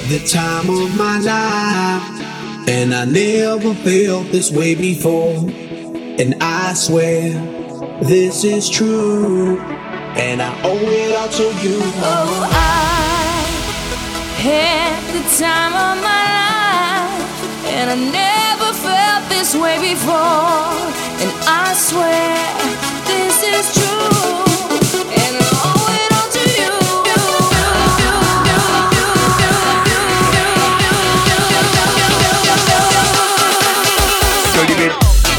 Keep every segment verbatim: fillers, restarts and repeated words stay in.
the time of my life, and I never felt this way before. And I swear this is true, and I owe it all to you. Oh, I had the time of my life, and I never felt this way before. And I swear this is true, and I owe it all to you. Dirty bit.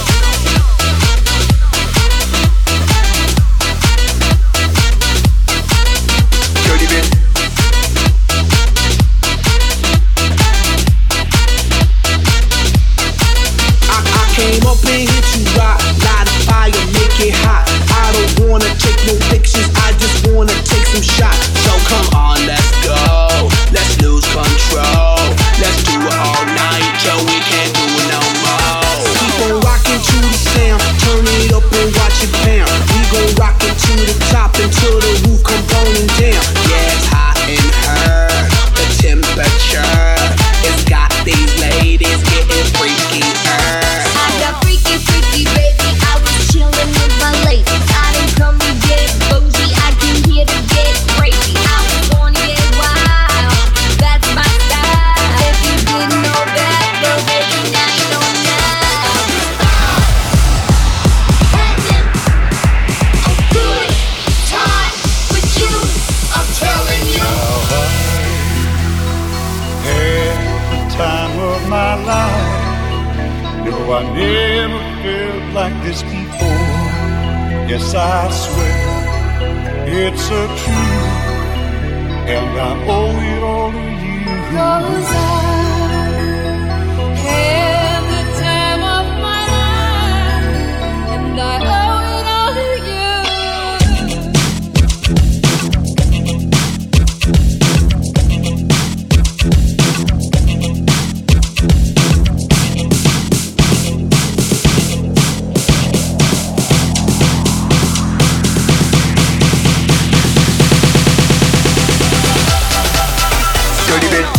Came up and hit you right, light a fire, make it hot. I don't wanna take no pictures, I just wanna take some shots. So come on, let's go, let's lose control. Let's do it all night till we can't do it no more. Keep on rocking to the sound, turn it up and watch it pound. We gon' rock it to the top until the roof come falling down. Yeah, it's hot in her, the temperature, it's got these ladies getting freaky. Freaky, freaky, baby, I was chillin' with my ladies. I didn't come to get bougie, I came here to get crazy. I was born to get wild, that's my style. If you didn't know that, well, baby, now you know now. Having a good time with you, I'm telling you. I had the time of my life. No, I never felt like this before. Yes, I swear it's a truth, and I owe it all to you. 'Cause I had the time of my life, and I owe it all to you. Dirty bit.